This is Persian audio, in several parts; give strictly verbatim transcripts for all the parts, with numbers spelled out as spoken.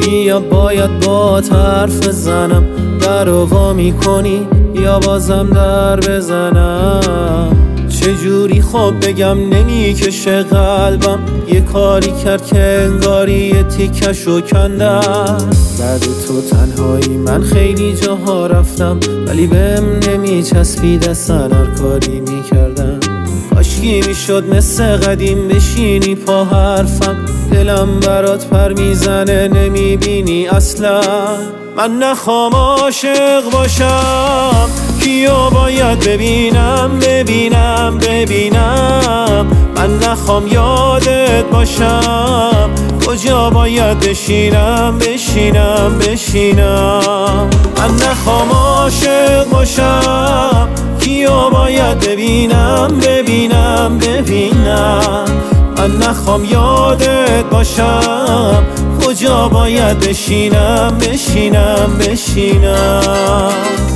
یا باید با حرف بزنم؟ در رو وا میکنی یا بازم در بزنم؟ چجوری خب بگم نمیکشه قلبم؟ یه کاری کرد که انگاری یه تیکشو کندم. بعد تو تنهایی من خیلی جاها رفتم، ولی بهم نمیچسبید اصلا هر کاری میکردم. کاشکی میشد مثل قدیم بشینی پا حرفم، دلم برات پر میزنه نمیبینی اصلا. من نخوام عاشق باشم، کیو باید ببینم ببینم ببینم؟ من نخوام یادت باشم، کجا باید بشینم بشینم بشینم؟ من نخوام عاشق باشم، کیو باید ببینم ببینم ببینم؟ من نخوام یادت باشم، کجا باید بشینم بشینم بشینم؟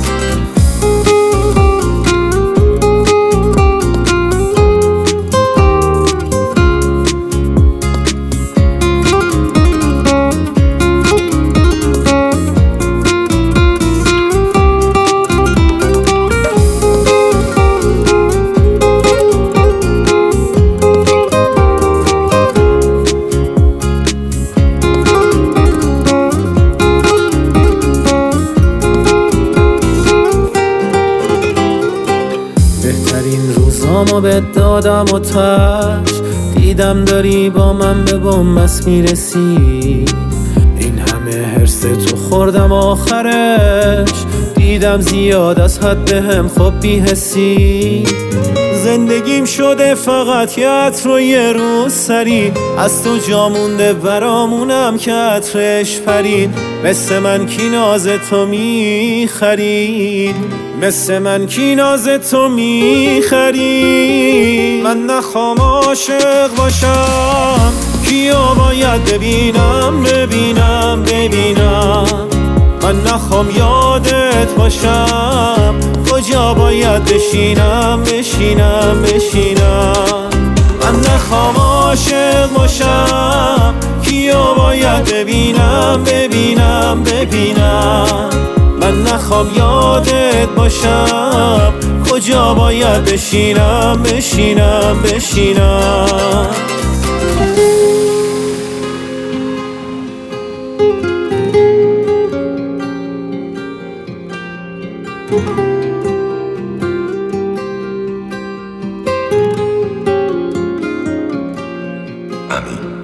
روزامو بهت دادم و تش دیدم داری با من به بنبست میرسی. این همه حرص تو خوردم آخرش، دیدم زیاد از حد بهم خب بی‌حسی. زندگیم شده فقط یه عطر و یه روز سری، از تو جا مونده برامونم که عطرش پرید. مثل من کی ناز تو میخرید؟ مثل من کی ناز تو میخرید؟ من نخوام عاشق باشم، کیو باید ببینم ببینم ببینم؟ من نخوام یادت باشم، کجا باید بشینم بشینم بشینم؟ من نخوام عاشق باشم، کیو باید ببینم ببینم ببینم؟ من نخوام یادت باشم، کجا باید بشینم بشینم بشینم؟ Ami.